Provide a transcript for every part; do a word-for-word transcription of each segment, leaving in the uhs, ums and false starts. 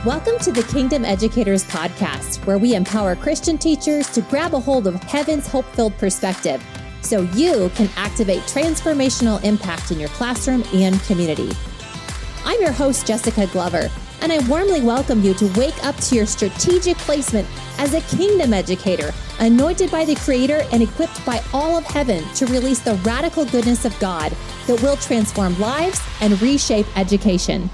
Welcome to the Kingdom Educators Podcast, where we empower Christian teachers to grab a hold of heaven's hope-filled perspective so you can activate transformational impact in your classroom and community. I'm your host, Jessica Glover, and I warmly welcome you to wake up to your strategic placement as a kingdom educator, anointed by the Creator and equipped by all of heaven to release the radical goodness of God that will transform lives and reshape education.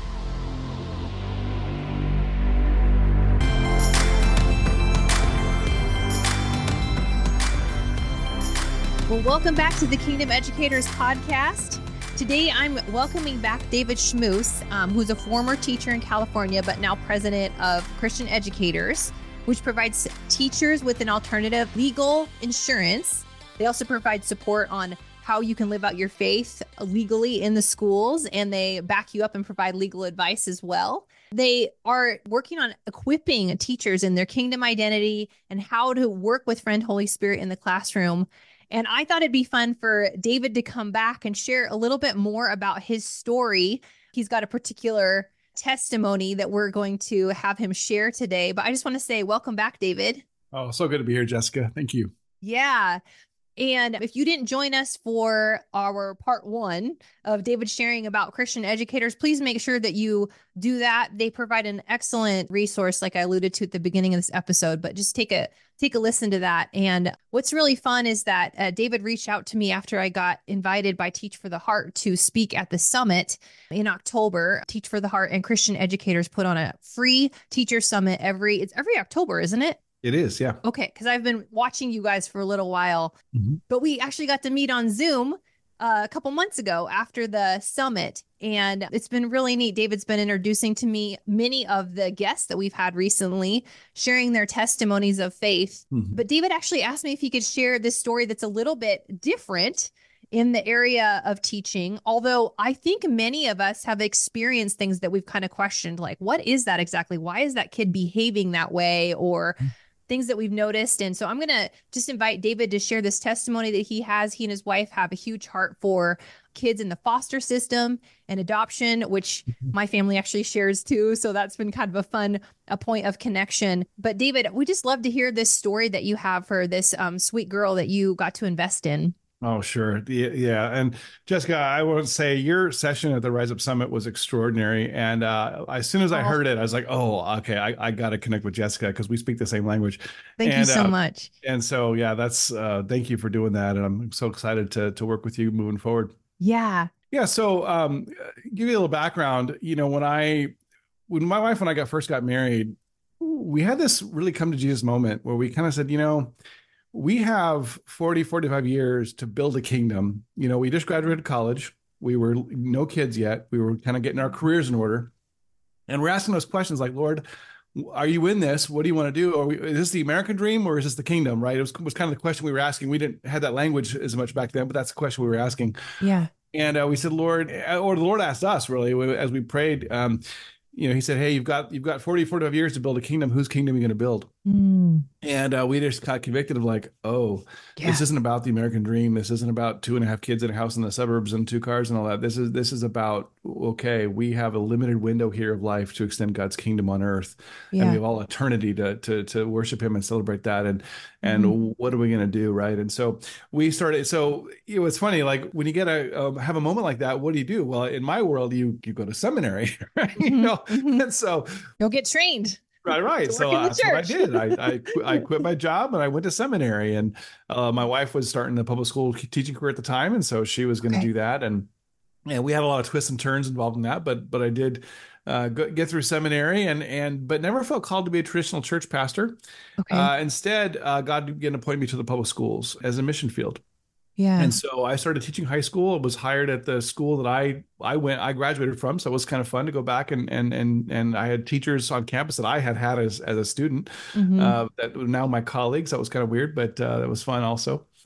Well, welcome back to the Kingdom Educators Podcast. Today, I'm welcoming back David Schmus, um, who's a former teacher in California, but now president of Christian Educators, which provides teachers with an alternative legal insurance. They also provide support on how you can live out your faith legally in the schools, and they back you up and provide legal advice as well. They are working on equipping teachers in their kingdom identity and how to work with Friend Holy Spirit in the classroom. And I thought it'd be fun for David to come back and share a little bit more about his story. He's got a particular testimony that we're going to have him share today. But I just want to say welcome back, David. Oh, so good to be here, Jessica. Thank you. Yeah. And if you didn't join us for our part one of David sharing about Christian educators, please make sure that you do that. They provide an excellent resource, like I alluded to at the beginning of this episode, but just take a take a listen to that. And what's really fun is that uh, David reached out to me after I got invited by Teach for the Heart to speak at the summit in October. Teach for the Heart and Christian educators put on a free teacher summit every, it's every October, isn't it? It is, yeah. Okay, because I've been watching you guys for a little while, Mm-hmm. but we actually got to meet on Zoom uh, a couple months ago after the summit, and it's been really neat. David's been introducing to me many of the guests that we've had recently, sharing their testimonies of faith. Mm-hmm. But David actually asked me if he could share this story that's a little bit different in the area of teaching, although I think many of us have experienced things that we've kind of questioned, like, what is that exactly? Why is that kid behaving that way? Or things that we've noticed. And so I'm going to just invite David to share this testimony that he has. He and his wife have a huge heart for kids in the foster system and adoption, which my family actually shares too. So that's been kind of a fun a point of connection. But David, we just love to hear this story that you have for this um, sweet girl that you got to invest in. Oh, sure. Yeah. And Jessica, I would say your session at the Rise Up Summit was extraordinary. And uh, as soon as I Oh. heard it, I was like, oh, okay, I, I got to connect with Jessica because we speak the same language. Thank and, you so uh, much. And so, yeah, that's, uh, thank you for doing that. And I'm so excited to to work with you moving forward. Yeah. Yeah. So um, give you a little background, you know, when I, when my wife and I got first got married, we had this really come to Jesus moment where we kind of said, you know, we have forty, forty-five years to build a kingdom. You know, we just graduated college. We were no kids yet. We were kind of getting our careers in order. And we're asking those questions like, Lord, are you in this? What do you want to do? Or is this the American dream or is this the kingdom, right? It was, was kind of the question we were asking. We didn't have that language as much back then, but that's the question we were asking. Yeah. And uh, we said, Lord, or the Lord asked us really, as we prayed, um, you know, he said, hey, you've got, you've got forty, forty-five years to build a kingdom. Whose kingdom are you going to build? Mm. And uh, we just got convicted of like, oh, Yeah. this isn't about the American dream. This isn't about two and a half kids in a house in the suburbs and two cars and all that. This is this is about, okay, we have a limited window here of life to extend God's kingdom on earth. Yeah. And we have all eternity to to to worship him and celebrate that. And and Mm-hmm. what are we going to do, right? And so we started. So it was funny, like when you get a uh, have a moment like that, what do you do? Well, in my world, you you go to seminary, right? Mm-hmm. You know, Mm-hmm. and so You'll get trained. Right, right. To So work in uh, the that's what I church. did. I I, qu- I quit my job and I went to seminary. And uh, my wife was starting the public school teaching career at the time, and so she was going to Okay. do that. And and we had a lot of twists and turns involved in that. But but I did uh, go, get through seminary, and and but never felt called to be a traditional church pastor. Okay. Uh, instead, uh, God began to point me to the public schools as a mission field. Yeah. And so I started teaching high school. I was hired at the school that I I went I graduated from, so it was kind of fun to go back and and and and I had teachers on campus that I had had as as a student Mhm. uh, that were now my colleagues. That was kind of weird, but uh, that was fun also.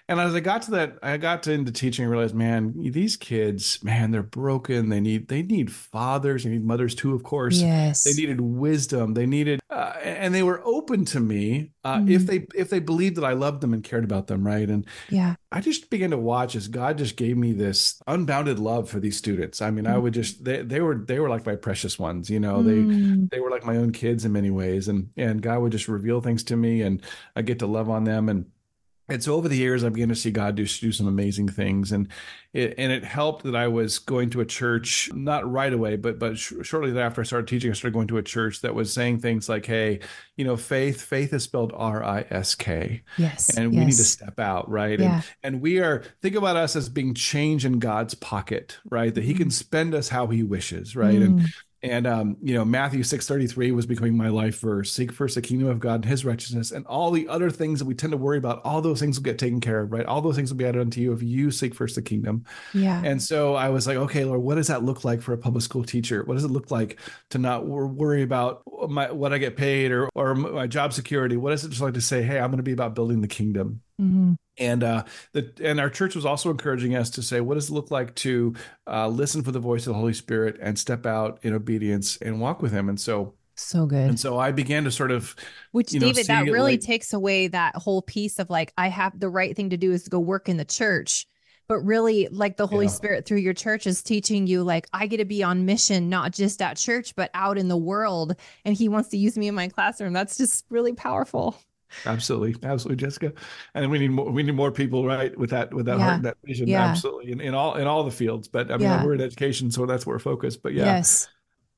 And as I got to that, I got to into teaching and realized, man, these kids, man, they're broken. They need, they need fathers. They need mothers too, of course. They Yes. needed wisdom. They needed, uh, and they were open to me uh, if Mm, they, if they believed that I loved them and cared about them, right? And yeah. I just began to watch as God just gave me this unbounded love for these students. I mean, I would Mm, just, they, they were, they were like my precious ones, you know, they, mm, they were like my own kids in many ways. And, and God would just reveal things to me and I get to love on them. And, and so over the years, I began to see God do, do some amazing things, and it and it helped that I was going to a church not right away, but but sh- shortly after I started teaching, I started going to a church that was saying things like, "Hey, you know, faith faith is spelled R I S K, yes. and we need to Yes. step out, right? And Yeah. and we are think about us as being change in God's pocket, right? That He can Mm, spend us how He wishes, right? And mm, and um, you know, Matthew six thirty three was becoming my life verse. Seek first the kingdom of God and His righteousness, and all the other things that we tend to worry about. All those things will get taken care of, right? All those things will be added unto you if you seek first the kingdom. yeah. And so I was like, okay, Lord, what does that look like for a public school teacher? What does it look like to not wor- worry about my what I get paid or or my job security? What does it just like to say, hey, I'm going to be about building the kingdom? Mm, And uh, the and our church was also encouraging us to say, what does it look like to uh, listen for the voice of the Holy Spirit and step out in obedience and walk with Him? And so so and good. so I began to sort of, Which, you know, David, that see it really like, takes away that whole piece of like, I have the right thing to do is to go work in the church. But really, like the Holy yeah, Spirit through your church is teaching you, like, I get to be on mission, not just at church, but out in the world. And He wants to use me in my classroom. That's just really powerful. absolutely, absolutely, Jessica. And we need more, we need more people, right, with that with that heart Yeah. and that vision, Yeah. absolutely, in, in all in all the fields. But I mean, Yeah. we're in education, so that's where we're focused. But yeah, Yes.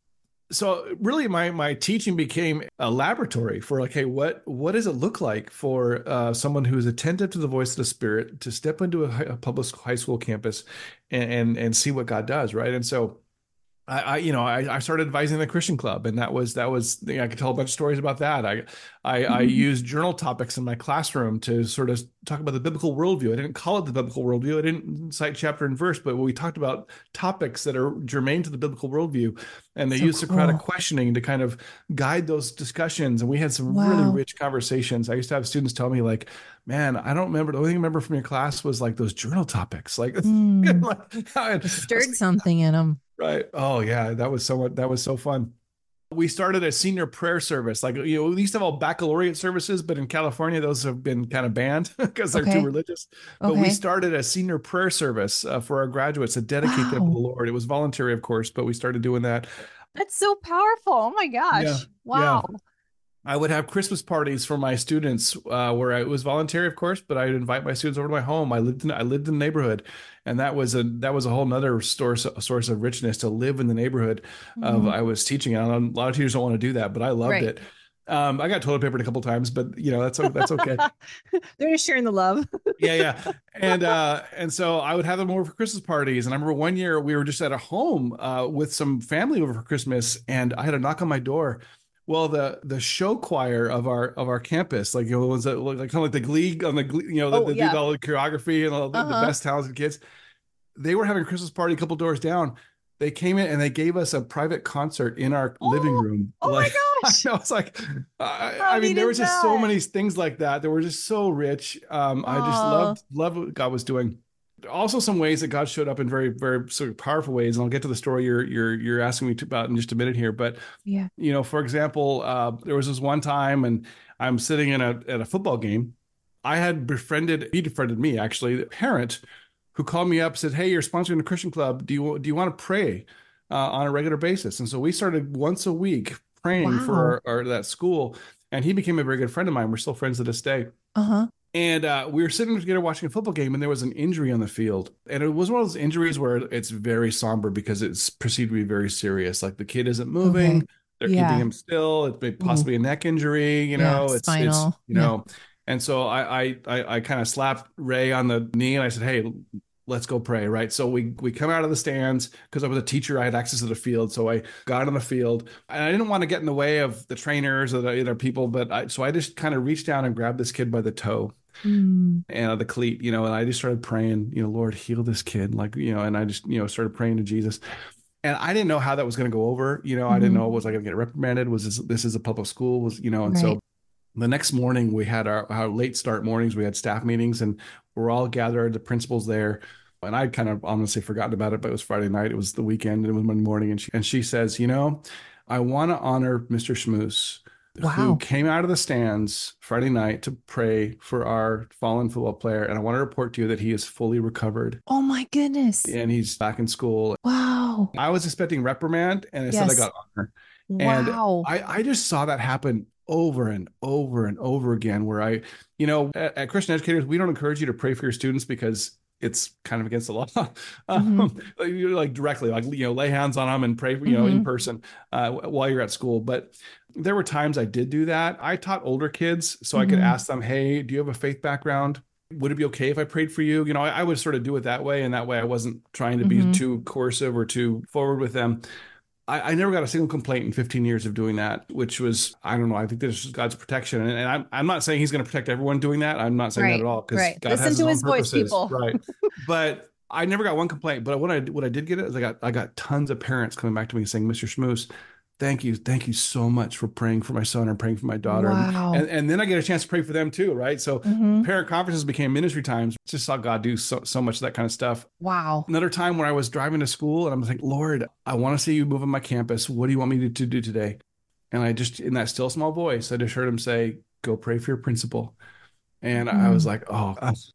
so really my my teaching became a laboratory for like, hey, what what does it look like for uh, someone who's attentive to the voice of the Spirit to step into a, a public high school campus and, and and see what God does, right? And so I, I you know I, I started advising the Christian Club, and that was that was you know, I could tell a bunch of stories about that. I I, I used journal topics in my classroom to sort of talk about the biblical worldview. I didn't call it the biblical worldview. I didn't cite chapter and verse, but we talked about topics that are germane to the biblical worldview, and they So used Socratic cool. questioning to kind of guide those discussions. And we had some really Wow. rich conversations. I used to have students tell me like, "Man, I don't remember. The only thing I remember from your class was like those journal topics." Like, Mm. like I It was stirred like, something in them. right. Oh yeah, that was so that was so fun. We started a senior prayer service. Like, you know, we used to have all baccalaureate services, but in California, those have been kind of banned because they're too Okay. religious. But we Okay. started a senior prayer service uh, for our graduates to dedicate them to the Wow. Lord. It was voluntary, of course, but we started doing that. That's so powerful. Oh my Yeah. gosh. Yeah. Wow. I would have Christmas parties for my students, uh, where I, it was voluntary, of course, but I'd invite my students over to my home. I lived in I lived in the neighborhood, and that was a that was a whole nother source a source of richness to live in the neighborhood of Mhm. I was teaching. And a lot of teachers don't want to do that, but I loved Right. it. Um, I got toilet papered a couple times, but you know that's that's okay. They're just sharing the love. Yeah, yeah. And uh and so I would have them over for Christmas parties. And I remember one year we were just at a home uh with some family over for Christmas, and I had a knock on my door. Well, the the show choir of our of our campus, like, you know, the ones that look like kind of like the Glee on the Glee, you know, that, Oh, that did yeah. all the choreography and all the, the Uh-huh. best talented kids, they were having a Christmas party a couple doors down. They came in and they gave us a private concert in our living Oh, room. oh Like, my I gosh. was like, I, How I mean, neat there is was just so that? many things like that that were just so rich. Um, I just Oh, loved loved what God was doing. Also, some ways that God showed up in very, very sort of powerful ways, and I'll get to the story you're you're you're asking me to, about in just a minute here. But yeah. you know, for example, uh, there was this one time, and I'm sitting in a at a football game. I had befriended, he befriended me actually, a parent who called me up, said, "Hey, you're sponsoring a Christian club. Do you do you want to pray uh, on a regular basis?" And so we started once a week praying Wow. for our, our that school, and he became a very good friend of mine. We're still friends to this day. Uh-huh. And uh, we were sitting together watching a football game, and there was an injury on the field. And it was one of those injuries where it's very somber because it's perceived to be very serious. Like the kid isn't Okay. moving, they're keeping Yeah. him still. It's may- Ooh. possibly a neck injury. You Yeah. know, it's it's Spinal. you Yeah. know. And so I I I, I kind of slapped Ray on the knee, and I said, "Hey, let's go pray." Right. So we we come out of the stands because I was a teacher. I had access to the field, so I got on the field, and I didn't want to get in the way of the trainers or the you know, people, but I so I just kind of reached down and grabbed this kid by the toe Mm. and uh, the cleat, you know, and I just started praying, you know, Lord, heal this kid, like, you know, and I just, you know, started praying to Jesus. And I didn't know how that was going to go over. You know, I didn't Hmm. know, was I going to get reprimanded? Was this, this is a public school? Was, you know, and so Right. The next morning, we had our, our late start mornings. We had staff meetings, and we're all gathered. The principal's there. And I'd kind of honestly forgotten about it, but it was Friday night. It was the weekend, and it was Monday morning. And she, and she says, you know, I want to honor Mister Schmooss, Wow. who came out of the stands Friday night to pray for our fallen football player. And I want to report to you that he is fully recovered. Oh my goodness. And he's back in school. Wow. I was expecting reprimand, and instead Yes. I got honor. Wow. And I, I just saw that happen over and over and over again, where I, you know, at, at Christian Educators, we don't encourage you to pray for your students because it's kind of against the law. Mm-hmm. um, like, like directly, like, you know, lay hands on them and pray, you know, Mm-hmm. in person uh, while you're at school. But there were times I did do that. I taught older kids, so Mm-hmm. I could ask them, hey, do you have a faith background? Would it be okay if I prayed for you? You know, I, I would sort of do it that way. And that way I wasn't trying to be Mm-hmm. too coercive or too forward with them. I, I never got a single complaint in fifteen years of doing that, which was, I don't know, I think this is God's protection. And, and I'm, I'm not saying he's going to protect everyone doing that. I'm not saying Right. that at all, because Right. God Listen has his to own his voice, purposes. people. Right. But I never got one complaint. But what I what I did get is I got I got tons of parents coming back to me saying, Mister Schmooss, thank you, thank you so much for praying for my son and praying for my daughter. Wow. And and then I get a chance to pray for them too, right? So Mm-hmm. parent conferences became ministry times. Just saw God do so so much of that kind of stuff. Wow. Another time where I was driving to school and I'm like, Lord, I want to see you move on my campus. What do you want me to, to do today? And I just, in that still small voice, I just heard him say, go pray for your principal. And I was like, oh,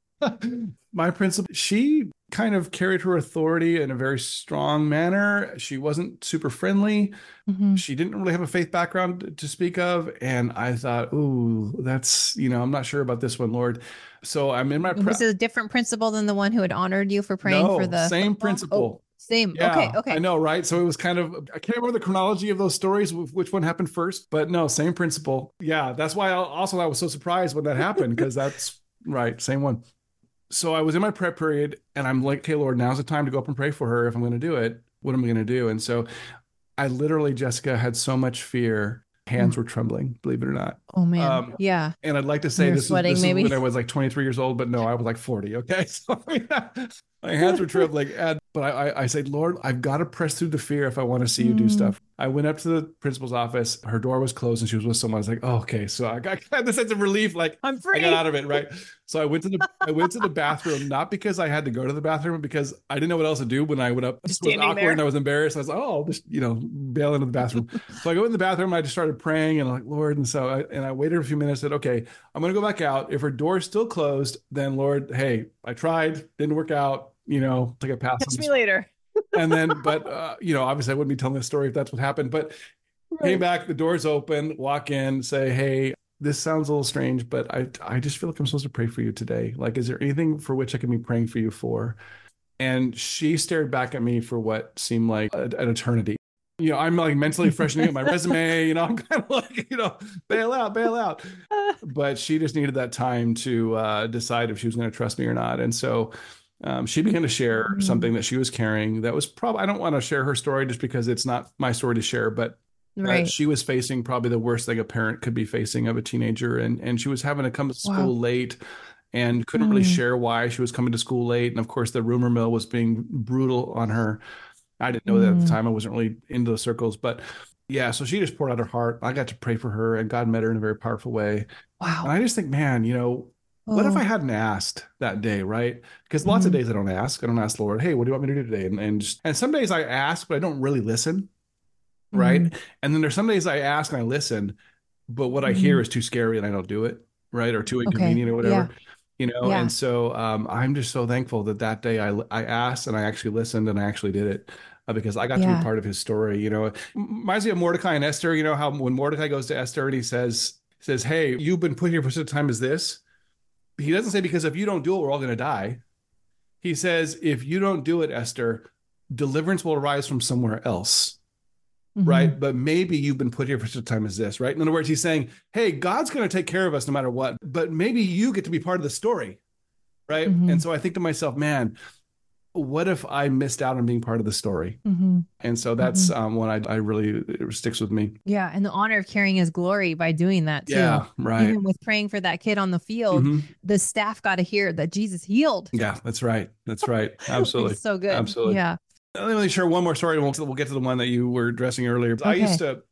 my principal, she kind of carried her authority in a very strong manner. She wasn't super friendly. Mm-hmm. She didn't really have a faith background to speak of. And I thought, ooh, that's, you know, I'm not sure about this one, Lord. So I'm in my... Pre- Was it a different principal than the one who had honored you for praying no, for the same football? principal. Oh, same. Yeah, okay. Okay. I know, right? So it was kind of, I can't remember the chronology of those stories, which one happened first, but no, same principal. Yeah, that's why I also I was so surprised when that happened, because that's right, same one. So I was in my prep period and I'm like, okay, Lord, now's the time to go up and pray for her. If I'm going to do it, what am I going to do? And so I literally, Jessica, had so much fear. Hands were trembling, believe it or not. Oh man. Um, yeah. And I'd like to say You're this, was, sweating, this maybe? is when I was like twenty-three years old, but no, I was like forty. Okay. So yeah, my hands were trembling. And, but I, I, I said, Lord, I've got to press through the fear if I want to see you do Mm. stuff. I went up to the principal's office. Her door was closed and she was with someone. I was like, oh, okay. So I got I had this sense of relief. Like, I'm I free. got out of it. Right. So I went to the, I went to the bathroom, not because I had to go to the bathroom, but because I didn't know what else to do when I went up. It was Standing awkward there. and I was embarrassed. I was like, oh, I'll just, you know, bail into the bathroom. So I go in the bathroom and I just started praying and I'm like, Lord. And so I, and I waited a few minutes, said, okay, I'm going to go back out. If her door is still closed, then Lord, hey, I tried, didn't work out, you know, take a pass. Catch me later. And then, but, uh, you know, obviously I wouldn't be telling this story if that's what happened, but came back, the door's open, walk in, say, hey, this sounds a little strange, but I, I just feel like I'm supposed to pray for you today. Like, is there anything for which I can be praying for you for? And she stared back at me for what seemed like a, an eternity. You know, I'm like mentally freshening up my resume, you know, I'm kind of like, you know, bail out, bail out. But she just needed that time to uh, decide if she was going to trust me or not. And so um, she began to share Mm. something that she was carrying that was probably, I don't want to share her story just because it's not my story to share, but Right. uh, she was facing probably the worst thing a parent could be facing of a teenager. And, and she was having to come to school Wow. late and couldn't really Mm. share why she was coming to school late. And of course, the rumor mill was being brutal on her. I didn't know that at the Mm. time. I wasn't really into those circles, but yeah, so she just poured out her heart. I got to pray for her and God met her in a very powerful way. Wow. And I just think, man, you know, what if Oh. I hadn't asked that day, right? Because lots of Mhm. days I don't ask. I don't ask the Lord, hey, what do you want me to do today? And and, just, and some days I ask, but I don't really listen, right? Mhm. And then there's some days I ask and I listen, but what I hear Mhm. is too scary and I don't do it, right? Or too Okay. inconvenient or whatever. Yeah. You know, Yeah. and so um, I'm just so thankful that that day I I asked and I actually listened and I actually did it uh, because I got to Yeah. be part of his story. You know, it reminds me of Mordecai and Esther. You know how when Mordecai goes to Esther and he says says, "Hey, you've been put here for such a time as this." He doesn't say because if you don't do it, we're all going to die. He says, if you don't do it, Esther, deliverance will arise from somewhere else. Mhm. Right. But maybe you've been put here for such a time as this. Right. In other words, he's saying, hey, God's going to take care of us no matter what. But maybe you get to be part of the story. Right. Mhm. And so I think to myself, man, what if I missed out on being part of the story? Mhm. And so that's um, one I, I really, it sticks with me. Yeah. And the honor of carrying his glory by doing that too. Yeah. Right. Even with praying for that kid on the field, Mhm. the staff got to hear that Jesus healed. Yeah, that's right. That's right. Absolutely. It's so good. Absolutely. Yeah. Let me share one more story. We'll, we'll get to the one that you were addressing earlier. I Okay. used to,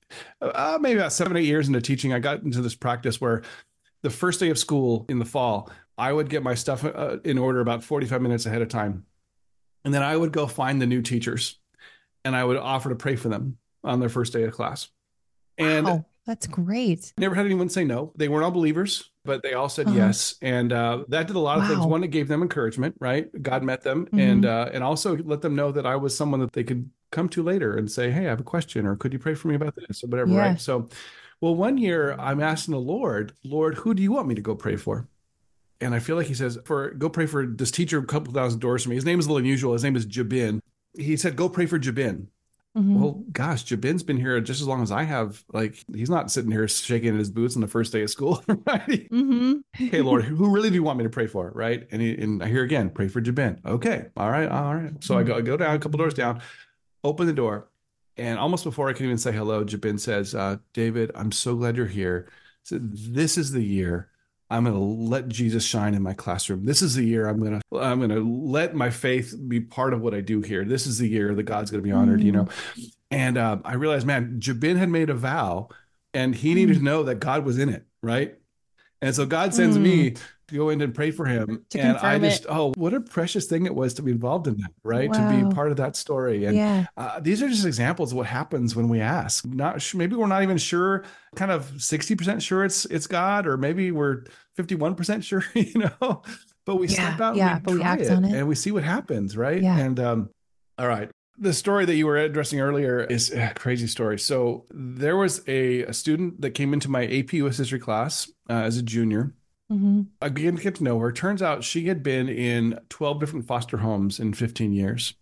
uh, maybe about seven, eight years into teaching, I got into this practice where the first day of school in the fall, I would get my stuff uh, in order about forty-five minutes ahead of time. And then I would go find the new teachers and I would offer to pray for them on their first day of class. And Wow, that's great. never had anyone say no. They weren't all believers, but they all said Uh-huh. yes. And uh, that did a lot of things. Wow. One, it gave them encouragement, right? God met them, Mhm. and uh, and also let them know that I was someone that they could come to later and say, hey, I have a question, or could you pray for me about this, or whatever, Yeah. right? So, well, one year I'm asking the Lord, Lord, who do you want me to go pray for? And I feel like he says, for go pray for this teacher a couple thousand doors from me. His name is a little unusual. His name is Jabin. He said, go pray for Jabin. Mhm. Well, gosh, Jabin's been here just as long as I have. Like, he's not sitting here shaking his boots on the first day of school, right? Mhm. Okay, Lord, who really do you want me to pray for, right? And, he, and I hear again, pray for Jabin. Okay, all right, all right. So I go, I go down a couple doors down, open the door, and almost before I can even say hello, Jabin says, uh, David, I'm so glad you're here. So this is the year I'm going to let Jesus shine in my classroom. This is the year I'm going to I'm going to let my faith be part of what I do here. This is the year that God's going to be honored, you know. And uh, I realized, man, Jabin had made a vow, and he needed to know that God was in it, right? And so God sends Mm. me to go in and pray for him. To and I confirm just, it. oh, what a precious thing it was to be involved in that, right? To Wow. be part of that story. And Yeah. uh, these are just examples of what happens when we ask. Not sh- maybe we're not even sure, kind of sixty percent sure it's it's God, or maybe we're fifty-one percent sure, you know. But we Yeah, step out yeah, and but we we try act it, on it. and we see what happens, right? Yeah. And um, all right. The story that you were addressing earlier is a crazy story. So there was a, a student that came into my A P U S history class uh, as a junior. Mhm. I began to get to know her. Turns out she had been in twelve different foster homes in fifteen years.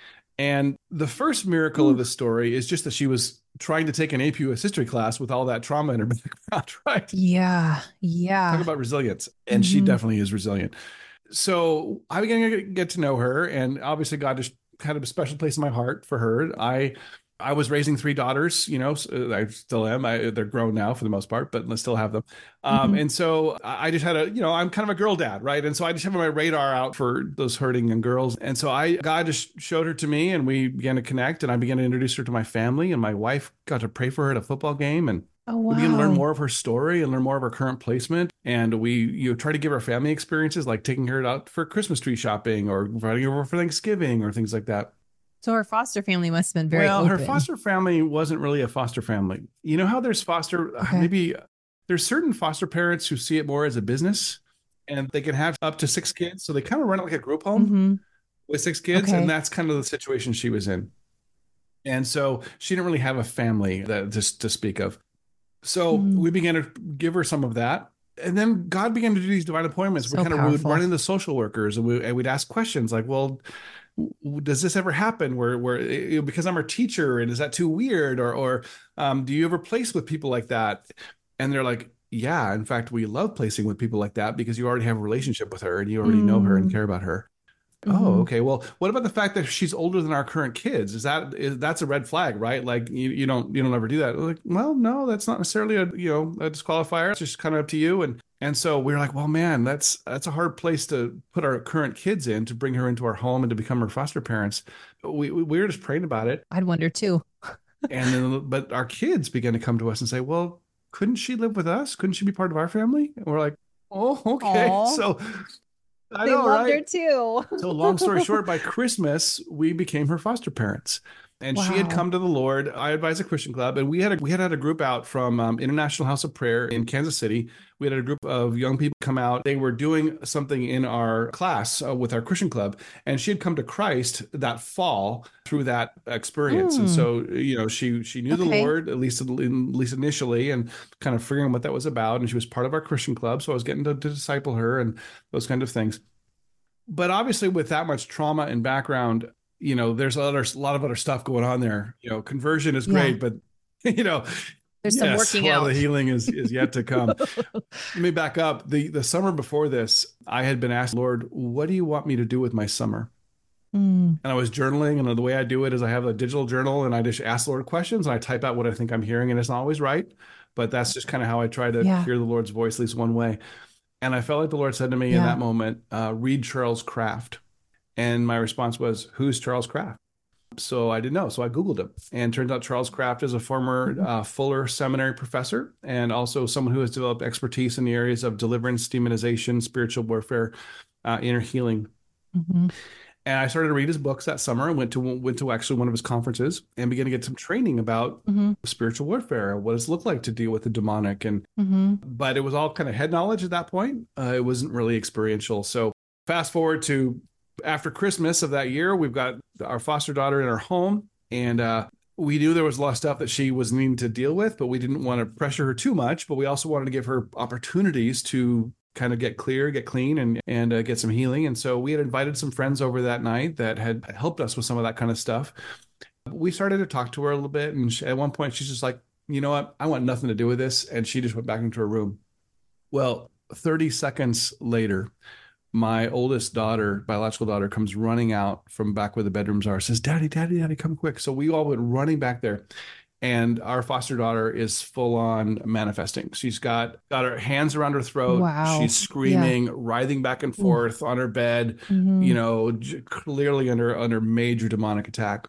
And the first miracle of the story is just that she was trying to take an A P U S history class with all that trauma in her background, right? Yeah. Yeah. Talk about resilience. And she Mhm. definitely is resilient. So I began to get to know her, and obviously God just had a special place in my heart for her. I I was raising three daughters, you know, so I still am. I, they're grown now for the most part, but I still have them. Um, Mhm. and so I just had a, you know, I'm kind of a girl dad, right? And so I just have my radar out for those hurting young girls. And so I, God just showed her to me, and we began to connect, and I began to introduce her to my family, and my wife got to pray for her at a football game. And Oh, we began to learn wow. more of her story and learn more of her current placement. And we, you know, try to give her family experiences, like taking her out for Christmas tree shopping, or inviting her over for Thanksgiving, or things like that. So her foster family must have been very Well, open. her foster family wasn't really a foster family. You know how there's foster, Okay. maybe there's certain foster parents who see it more as a business, and they can have up to six kids. So they kind of run it like a group home Mhm. with six kids. Okay. And that's kind of the situation she was in. And so she didn't really have a family that just to speak of. So Mm. we began to give her some of that. And then God began to do these divine appointments. So we kind of would powerful. run into social workers, and, we, and we'd ask questions like, well, w- does this ever happen where, where you know, because I'm her teacher, and is that too weird? Or, or um, do you ever place with people like that? And they're like, yeah, in fact, we love placing with people like that because you already have a relationship with her, and you already know her and Mm. care about her. Oh, Mhm. okay. Well, what about the fact that she's older than our current kids? Is that is that's a red flag, right? Like you, you don't you don't ever do that. We're like, well, no, that's not necessarily a you know a disqualifier. It's just kind of up to you. And and so we we're like, well, man, that's that's a hard place to put our current kids in, to bring her into our home and to become her foster parents. We we, we were just praying about it, I'd wonder too. and then but our kids began to come to us and say, well, couldn't she live with us? Couldn't she be part of our family? And we're like, oh, okay. Aw. So I They know, loved right? her too. So long story short, by Christmas, we became her foster parents. And she had Wow. come to the Lord. I advise a Christian club, and we had a, we had had a group out from um, International House of Prayer in Kansas City. We had a group of young people come out. They were doing something in our class uh, with our Christian club, and she had come to Christ that fall through that experience. And Mm. so, you know, she she knew the Okay. Lord at least at least initially, and kind of figuring what that was about. And she was part of our Christian club, so I was getting to, to disciple her and those kind of things. But obviously, with that much trauma and background, you know, there's a lot, of, a lot of other stuff going on there. You know, conversion is great, Yeah. but you know, There's some yes, working a lot out. of the healing is is yet to come. Let me back up. The the summer before this, I had been asked, Lord, what do you want me to do with my summer? Mm. And I was journaling, and the way I do it is I have a digital journal, and I just ask the Lord questions, and I type out what I think I'm hearing, and it's not always right, but that's just kind of how I try to Yeah. hear the Lord's voice, at least one way. And I felt like the Lord said to me in Yeah. that moment, uh, read Charles Kraft. And my response was, who's Charles Kraft? So I didn't know. So I Googled him, and turns out Charles Kraft is a former uh, Fuller Seminary professor and also someone who has developed expertise in the areas of deliverance, demonization, spiritual warfare, uh, inner healing. Mm-hmm. And I started to read his books that summer and went to went to actually one of his conferences and began to get some training about Mm-hmm. spiritual warfare, what does it look like to deal with the demonic. And Mm-hmm. but it was all kind of head knowledge at that point. Uh, it wasn't really experiential. So fast forward to after Christmas of that year, we've got our foster daughter in our home, and uh, we knew there was a lot of stuff that she was needing to deal with, but we didn't want to pressure her too much. But we also wanted to give her opportunities to kind of get clear, get clean, and and uh, get some healing. And so we had invited some friends over that night that had helped us with some of that kind of stuff. We started to talk to her a little bit, and she, at one point she's just like, you know what, I want nothing to do with this, and she just went back into her room. Well, thirty seconds later, my oldest daughter, biological daughter, comes running out from back where the bedrooms are, says, Daddy, Daddy, Daddy, come quick. So we all went running back there. And our foster daughter is full on manifesting. She's got, got her hands around her throat. Wow. She's screaming, Yeah. writhing back and forth Ooh. on her bed, mm-hmm. you know, j- clearly under, under major demonic attack.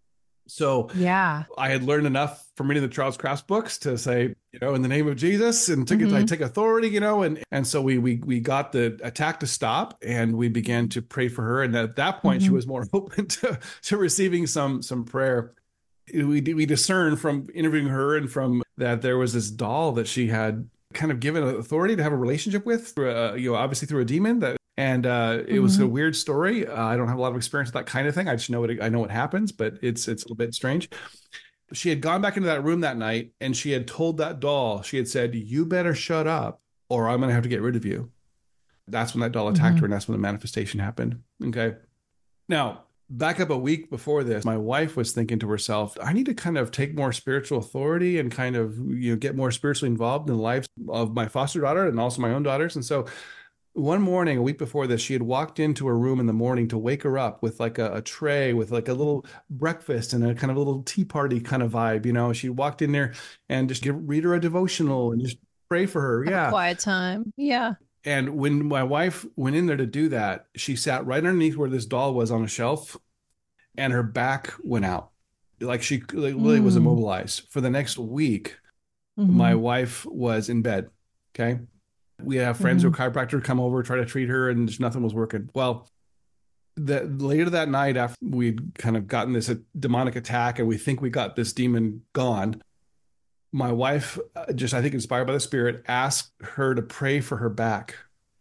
So yeah, I had learned enough from reading the Charles Kraft books to say, you know, in the name of Jesus, and took mm-hmm. it, I take authority, you know, and and so we we we got the attack to stop, and we began to pray for her. And at that point, mm-hmm. she was more open to to receiving some some prayer. We we discerned from interviewing her and from that there was this doll that she had kind of given authority to have a relationship with, through a, you know, obviously through a demon that. And uh, it mm-hmm. was a weird story. Uh, I don't have a lot of experience with that kind of thing. I just know what I know what happens, but it's it's a little bit strange. She had gone back into that room that night, and she had told that doll, she had said, "You better shut up, or I'm going to have to get rid of you." That's when that doll attacked mm-hmm. her, and that's when the manifestation happened. Okay. Now, back up a week before this, my wife was thinking to herself, I need to kind of take more spiritual authority and kind of, you know, get more spiritually involved in the lives of my foster daughter and also my own daughters. And so one morning, a week before this, she had walked into her room in the morning to wake her up with like a, a tray with like a little breakfast and a kind of a little tea party kind of vibe. You know, she walked in there and just give, read her a devotional and just pray for her. Yeah. Quiet time. Yeah. And when my wife went in there to do that, she sat right underneath where this doll was on a shelf, and her back went out. Like she like, literally mm. was immobilized. For the next week, mm-hmm. my wife was in bed. Okay. We have friends mm-hmm. who are chiropractor come over, try to treat her, and just nothing was working. Well, the, later that night, after we'd kind of gotten this demonic attack and we think we got this demon gone, my wife, just I think inspired by the Spirit, asked her to pray for her back.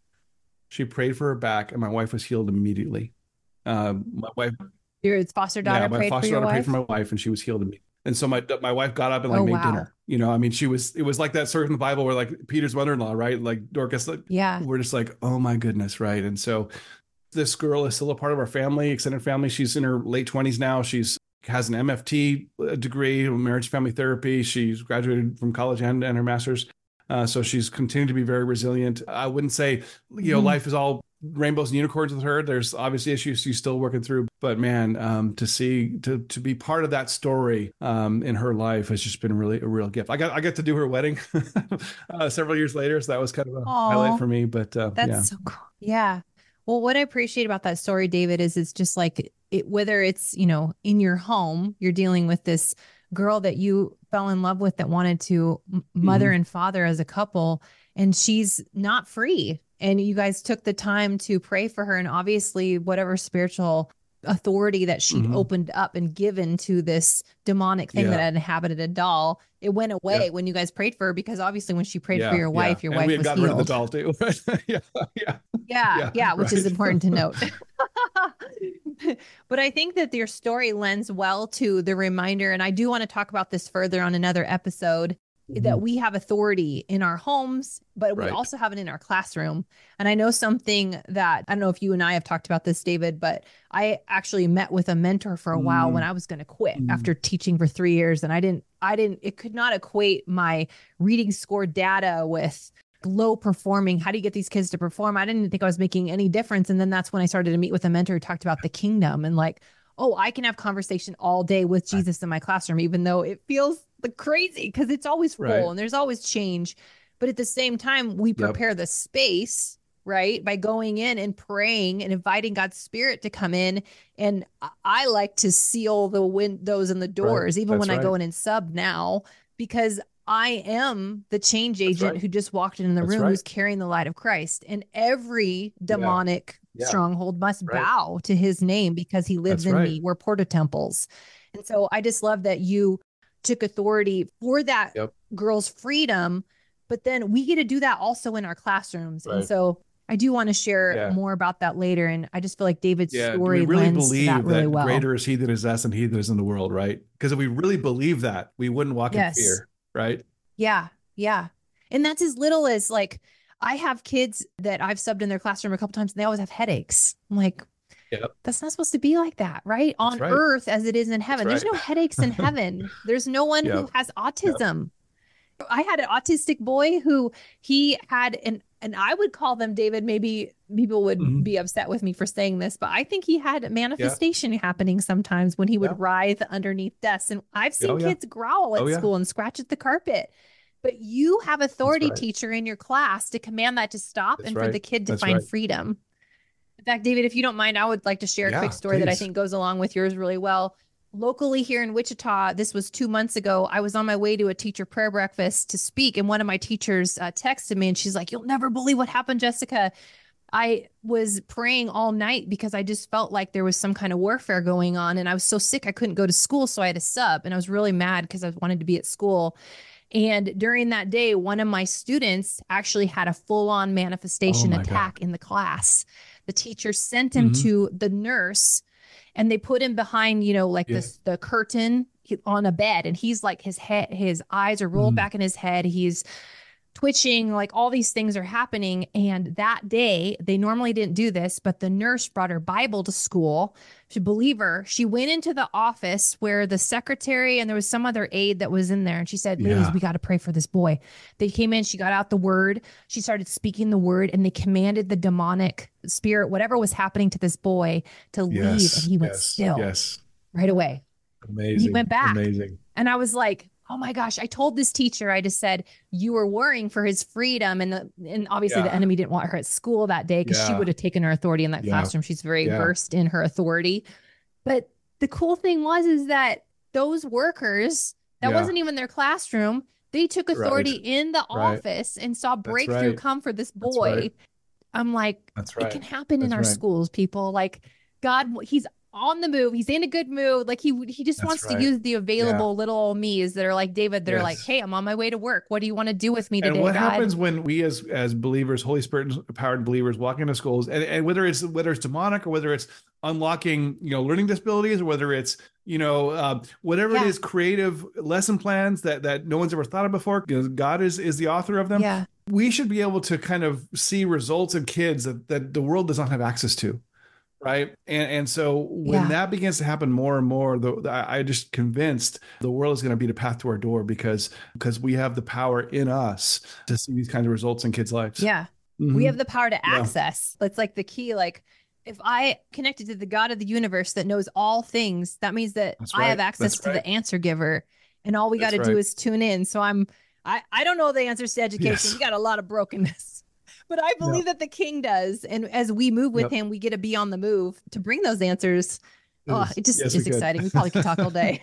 She prayed for her back, and my wife was healed immediately. Uh, my wife, your foster daughter, yeah, my prayed foster for your daughter wife? prayed for my wife, and she was healed immediately. And so my my wife got up and like oh, made wow. dinner. You know, I mean, she was, it was like that story from the Bible where like Peter's mother-in-law, right? Like Dorcas, like, yeah. we're just like, oh my goodness, right? And so this girl is still a part of our family, extended family. She's in her late twenties now. She's has an M F T degree, marriage family therapy. She's graduated from college and, and her master's. Uh, so she's continued to be very resilient. I wouldn't say, you know, mm-hmm. life is all rainbows and unicorns with her. There's obviously issues she's still working through, but man, um, to see, to, to be part of that story, um, in her life has just been really a real gift. I got, I got to do her wedding, uh, several years later. So that was kind of a Aww, highlight for me, but, uh, that's yeah. so cool. Yeah. Well, what I appreciate about that story, David, is it's just like it, whether it's, you know, in your home, you're dealing with this girl that you fell in love with that wanted to mother mm-hmm. and father as a couple, and she's not free. And you guys took the time to pray for her. And obviously whatever spiritual authority that she'd mm-hmm. opened up and given to this demonic thing yeah. that had inhabited a doll, it went away yeah. when you guys prayed for her, because obviously when she prayed yeah, for your wife, yeah. your and wife we had was gotten healed. rid of the doll too. yeah, yeah, yeah, yeah, yeah, which right. is important to note. But I think that your story lends well to the reminder, and I do want to talk about this further on another episode, mm-hmm. that we have authority in our homes, but we right. also have it in our classroom. And I know something that, I don't know if you and I have talked about this, David, but I actually met with a mentor for a mm. while when I was going to quit mm. after teaching for three years. And I didn't, I didn't, it could not equate my reading score data with low performing. How do you get these kids to perform? I didn't think I was making any difference. And then that's when I started to meet with a mentor who talked about the kingdom and like, oh, I can have conversation all day with Jesus in my classroom, even though it feels the crazy because it's always full right. and there's always change. But at the same time, we prepare yep. the space right? By going in and praying and inviting God's spirit to come in. And I- I like to seal the windows and the Right. doors, even That's when I right. go in and sub now, because I am the change That's agent right. who just walked in the That's room right. who's carrying the light of Christ. And every Yeah. demonic Yeah. stronghold must Right. bow to his name because he lives That's in right. me. We're porta temples. And so I just love that you took authority for that Yep. girl's freedom, but then we get to do that also in our classrooms. And Right. so I do want to share Yeah. more about that later. And I just feel like David's Yeah. Do we story really lends to that believe really that well. greater is he that is us than he that is in the world, right? Because if we really believe that, we wouldn't walk in Yes. fear, right? Yeah. Yeah. And that's as little as like, I have kids that I've subbed in their classroom a couple times and they always have headaches. I'm like, Yep. that's not supposed to be like that, right? That's On right. earth as it is in heaven. That's There's right. no headaches in heaven. There's no one who Yep. has Yep. autism. I had an autistic boy who he had an and I would call them, David, maybe people would Mhm. be upset with me for saying this, but I think he had Yeah. manifestation happening sometimes when he would Yeah. writhe underneath desks. And I've seen Oh, yeah. kids growl at Oh, yeah. school and scratch at the carpet. But you have That's authority, right. teacher, in your class to command that to stop That's and for right. the kid to That's find right. freedom. In fact, David, if you don't mind, I would like to share a Yeah, quick story that I please. think goes along with yours really well. Locally here in Wichita, this was two months ago. I was on my way to a teacher prayer breakfast to speak, and one of my teachers uh, texted me, and she's like, "You'll never believe what happened, Jessica. I was praying all night because I just felt like there was some kind of warfare going on, and I was so sick I couldn't go to school, so I had to sub, and I was really mad because I wanted to be at school." And during that day, one of my students actually had a full-on Oh manifestation my God. attack in the class. The teacher sent him Mhm. to the nurse and they put him behind, you know, like Yeah. this the curtain on a bed, and he's like his head, his eyes are rolled Mhm. back in his head. He's twitching, like all these things are happening. And that day, they normally didn't do this, but the nurse brought her Bible to school. She believe her. She went into the office where the secretary and there was some other aide that was in there. And she said, "Ladies, Yeah. we got to pray for this boy." They came in, she got out the word, she started speaking the word, and they commanded the demonic spirit, whatever was happening to this boy, to leave. And Yes. he went Yes. still Yes. right away. Amazing. He went back. Amazing. And I was like, oh my gosh, I told this teacher, I just said, you were worrying for his freedom. And, the, and obviously Yeah. the enemy didn't want her at school that day because she Yeah. would have taken her authority in that Yeah. classroom. She's very Yeah. versed in her authority. But the cool thing was, is that those workers, that Yeah. wasn't even their classroom. They took authority Right. in the Right. office and saw That's breakthrough right. come for this That's boy. right. I'm like, That's it can right. happen in That's our right. schools, people. Like God, he's on the move. He's in a good mood. Like he he just That's wants to right. use the Yeah. available little old me's that are like David, that are like, Yes. "Hey, I'm on my way to work. What do you want to do with me And today, what God?" happens when we as as believers, Holy Spirit empowered believers, walk into schools, and, and whether it's whether it's demonic or whether it's unlocking, you know, learning disabilities, or whether it's, you know, uh, whatever it Yeah. is, creative lesson plans that that no one's ever thought of before, because God is is the author of them. Yeah. We should be able to kind of see results in kids that that the world does not have access to. Right. And and so when Yeah. that begins to happen more and more, the, the, I I just convinced the world is going to be the path to our door, because because we have the power in us to see these kinds of results in kids' lives. Yeah. Mhm. We have the power to Yeah. access. That's like the key. Like if I connected to the God of the universe that knows all things, that means that That's I have right. access That's to right. the answer giver. And all we got That's to do right. is tune in. So I'm I I don't know the answers to education. Yes. We got a lot of brokenness. But I believe that the King does. And as we move with Yep. him, we get to be on the move to bring those answers. Oh, Yes. it just Yes, is we could. exciting. We probably could talk all day.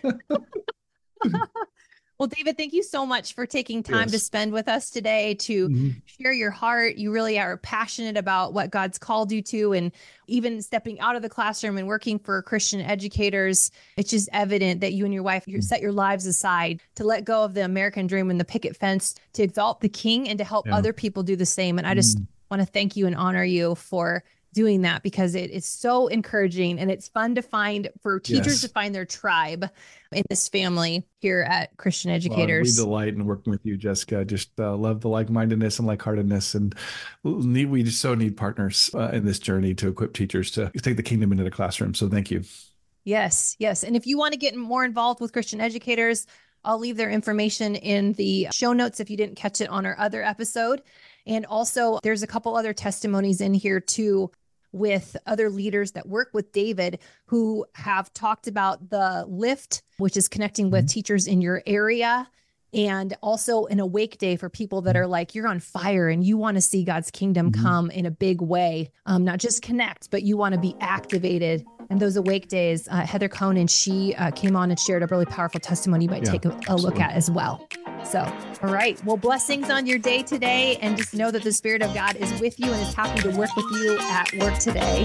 Well, David, thank you so much for taking time to Yes. spend with us today to Mhm. share your heart. You really are passionate about what God's called you to, and even stepping out of the classroom and working for Christian educators. It's just evident that you and your wife, you set your lives aside to let go of the American dream and the picket fence to exalt the King and to help Yeah. other people do the same. And I just Mm. want to thank you and honor you for doing that, because it is so encouraging, and it's fun to find for teachers Yes. to find their tribe in this family here at Christian Well, Educators. we delight in working with you, Jessica. Just uh, love the like-mindedness and like-heartedness, and need, we just so need partners uh, in this journey to equip teachers to take the kingdom into the classroom. So thank you. Yes, yes. And if you want to get more involved with Christian Educators, I'll leave their information in the show notes if you didn't catch it on our other episode. And also, there's a couple other testimonies in here too, with other leaders that work with David who have talked about the lift, which is connecting with Mhm. teachers in your area. and also an awake day for people that are like, you're on fire and you want to see God's kingdom mm-hmm. come in a big way, um, not just connect, but you want to be activated. And those awake days, uh, Heather Conan, she uh, came on and shared a really powerful testimony you might yeah, take a, a look at as well. So, all right. Well, blessings on your day today. And just know that the Spirit of God is with you and is happy to work with you at work today.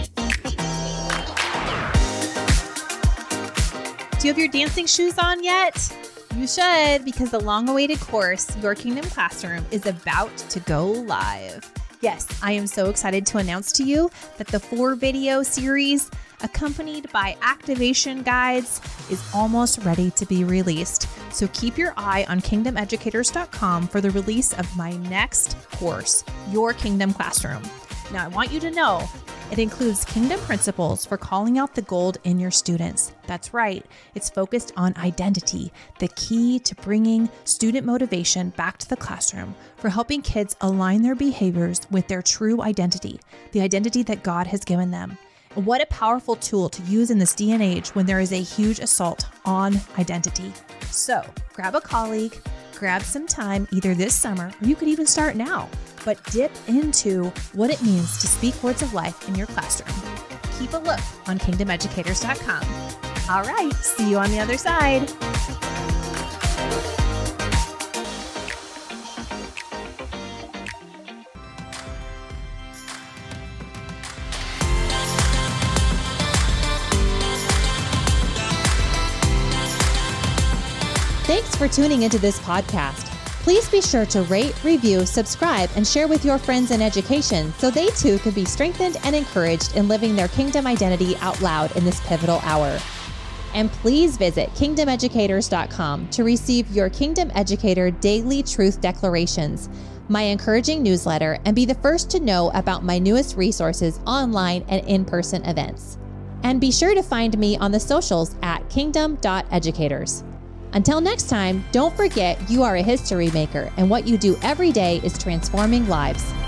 Do you have your dancing shoes on yet? You should, because the long-awaited course, Your Kingdom Classroom, is about to go live. Yes, I am so excited to announce to you that the four-video series, accompanied by activation guides, is almost ready to be released. So keep your eye on kingdom educators dot com for the release of my next course, Your Kingdom Classroom. Now, I want you to know it includes kingdom principles for calling out the gold in your students. That's right. It's focused on identity, the key to bringing student motivation back to the classroom, for helping kids align their behaviors with their true identity, the identity that God has given them. And what a powerful tool to use in this day and age when there is a huge assault on identity. So grab a colleague, grab some time either this summer, or you could even start now, but dip into what it means to speak words of life in your classroom. Keep a look on kingdom educators dot com. All right, see you on the other side. Thanks for tuning into this podcast. Please be sure to rate, review, subscribe, and share with your friends in education so they too can be strengthened and encouraged in living their kingdom identity out loud in this pivotal hour. And please visit kingdom educators dot com to receive your Kingdom Educator Daily Truth Declarations, my encouraging newsletter, and be the first to know about my newest resources online and in-person events. And be sure to find me on the socials at kingdom dot educators. Until next time, don't forget you are a history maker, and what you do every day is transforming lives.